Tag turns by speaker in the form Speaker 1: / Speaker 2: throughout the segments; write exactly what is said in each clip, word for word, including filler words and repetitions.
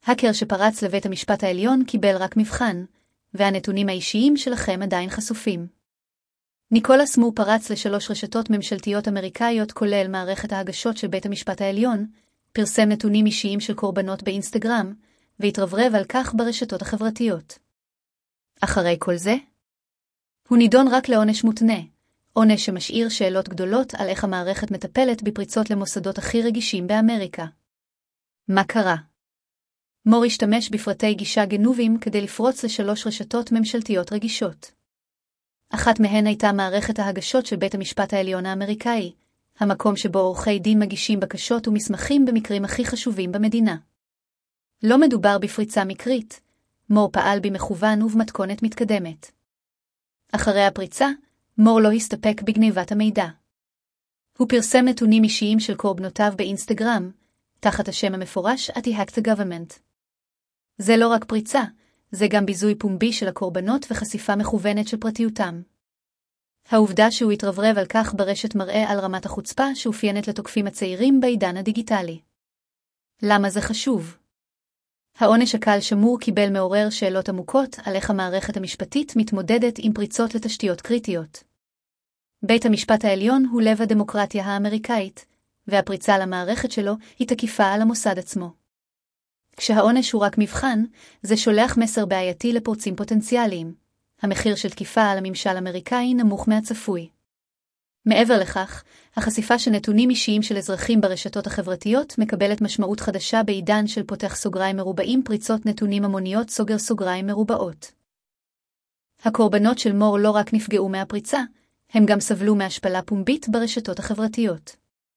Speaker 1: האקר שפרץ לבית המשפט העליון קיבל רק מבחן, והנתונים האישיים שלכם עדיין חשופים. ניקולס מור פרץ לשלוש רשתות ממשלתיות אמריקאיות כולל מערכת ההגשות של בית המשפט העליון, פרסם נתונים אישיים של קורבנות באינסטגרם, והתרברב על כך ברשתות החברתיות. אחרי כל זה, הוא נידון רק לעונש מותנה, עונש שמשאיר שאלות גדולות על איך המערכת מטפלת בפריצות למוסדות הכי רגישים באמריקה. מה קרה? מור השתמש בפרטי גישה גנובים כדי לפרוץ לשלוש רשתות ממשלתיות רגישות. אחת מהן הייתה מערכת ההגשות של בית המשפט העליון האמריקאי, המקום שבו עורכי דין מגישים בקשות ומסמכים במקרים הכי חשובים במדינה. לא מדובר בפריצה מקרית, מור פעל במכוון ובמתכונת מתקדמת. אחרי הפריצה, מור לא הסתפק בגניבת המידע. הוא פרסם נתונים אישיים של קורבנותיו באינסטגרם, תחת השם המפורש "I hacked the government". זה לא רק פריצה, זה גם ביזוי פומבי של הקורבנות וחשיפה מכוונת של פרטיותם. העובדה שהוא התרברב על כך ברשת מראה על רמת החוצפה שאופיינת לתוקפים הצעירים בעידן הדיגיטלי. למה זה חשוב? העונש הקל שמור קיבל מעורר שאלות עמוקות על איך המערכת המשפטית מתמודדת עם פריצות לתשתיות קריטיות. בית המשפט העליון הוא לב הדמוקרטיה האמריקאית, והפריצה למערכת שלו היא תקיפה על המוסד עצמו. כשהעונש הוא רק מבחן, זה שולח מסר בעייתי לפורצים פוטנציאליים. המחיר של תקיפה על הממשל האמריקאי נמוך מהצפוי. מעבר לכך, החשיפה של נתונים אישיים של אזרחים ברשתות החברתיות מקבלת משמעות חדשה בעידן של פותח סוגריים מרובעים פריצות נתונים המוניות סוגר סוגריים מרובעות. הקורבנות של מור לא רק נפגעו מהפריצה, הם גם סבלו מהשפלה פומבית ברשתות החברתיות.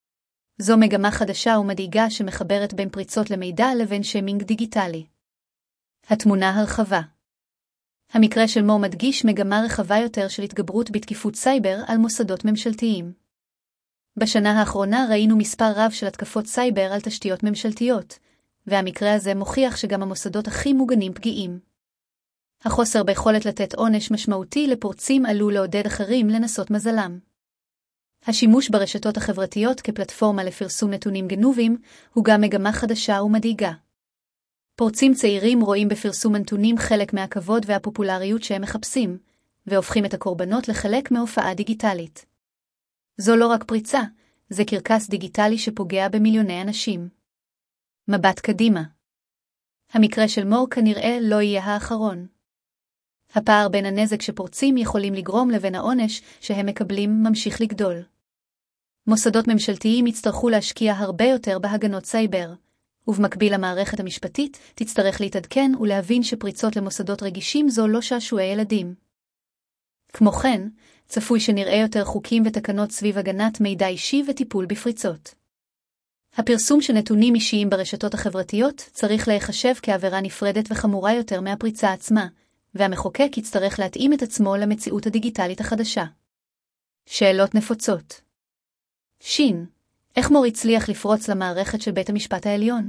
Speaker 1: זו מגמה חדשה ומדאיגה שמחברת בין פריצות למידע לבין שיימינג דיגיטלי. התמונה הרחבה. המקרה של מור מדגיש מגמה רחבה יותר של התגברות בתקיפות סייבר על מוסדות ממשלתיים. בשנה האחרונה ראינו מספר רב של התקפות סייבר על תשתיות ממשלתיות, והמקרה הזה מוכיח שגם המוסדות הכי מוגנים פגיעים. החוסר ביכולת לתת עונש משמעותי לפורצים עלול לעודד אחרים לנסות מזלם. השימוש ברשתות החברתיות כפלטפורמה לפרסום נתונים גנובים הוא גם מגמה חדשה ומדאיגה. פורצים צעירים רואים בפרסום הנתונים חלק מהכבוד והפופולריות שהם מחפשים, והופכים את הקורבנות לחלק מהופעה דיגיטלית. זו לא רק פריצה, זה קרקס דיגיטלי שפוגע במיליוני אנשים. מבט קדימה. המקרה של מור כנראה לא יהיה האחרון. הפער בין הנזק שפורצים יכולים לגרום לבין העונש שהם מקבלים ממשיך לגדול. מוסדות ממשלתיים יצטרכו להשקיע הרבה יותר בהגנות סייבר, ובמקביל המערכת המשפטית תצטרך להתעדכן ולהבין שפריצות למוסדות רגישים זו לא שעשועי ילדים. כמו כן, צפוי שנראה יותר חוקים ותקנות סביב הגנת מידע אישי וטיפול בפריצות. הפרסום של נתונים אישיים ברשתות החברתיות צריך להיחשב כעבירה נפרדת וחמורה יותר מהפריצה עצמה, והמחוקק יצטרך להתאים את עצמו למציאות הדיגיטלית החדשה. שאלות נפוצות. שין, איך מור הצליח לפרוץ למערכת של בית המשפט העליון?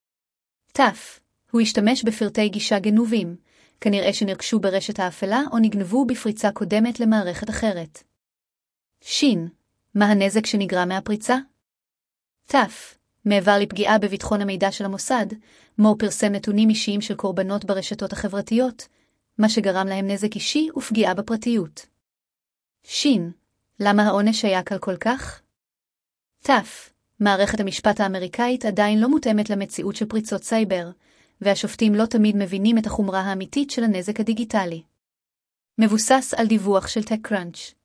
Speaker 1: תף, הוא השתמש בפרטי גישה גנובים, כנראה שנרכשו ברשת האפלה או נגנבו בפריצה קודמת למערכת אחרת. שין, מה הנזק שנגרם מהפריצה? תף, מעבר לפגיעה בביטחון המידע של המוסד, מור פרסם נתונים אישיים של קורבנות ברשתות החברתיות, מה שגרם להם נזק אישי ופגיעה בפרטיות. שין, למה העונש היה קל כל כך? תף, מערכת המשפט האמריקאית עדיין לא מותאמת למציאות של פריצות סייבר, והשופטים לא תמיד מבינים את החומרה האמיתית של הנזק הדיגיטלי. מבוסס על דיווח של TechCrunch.